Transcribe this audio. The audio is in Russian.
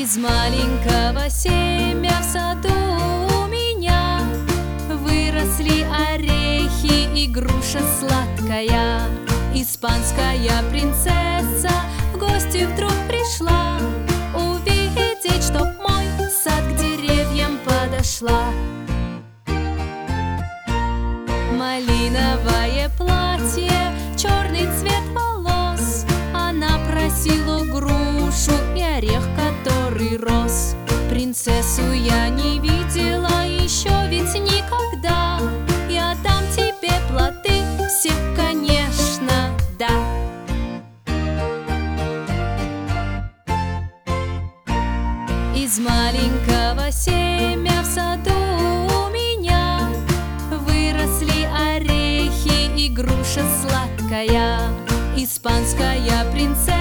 Из маленького семя в саду у меня выросли орехи и груша сладкая. Испанская принцесса в гости вдруг пришла увидеть, чтоб мой сад к деревьям подошла. Малиновое платье, черный цвет волос, она просила грушу и орех, который рос. Принцессу я не видела еще ведь никогда. Я дам тебе плоды все, конечно, да. Из маленького семя в саду у меня выросли орехи и груша сладкая. Испанская принцесса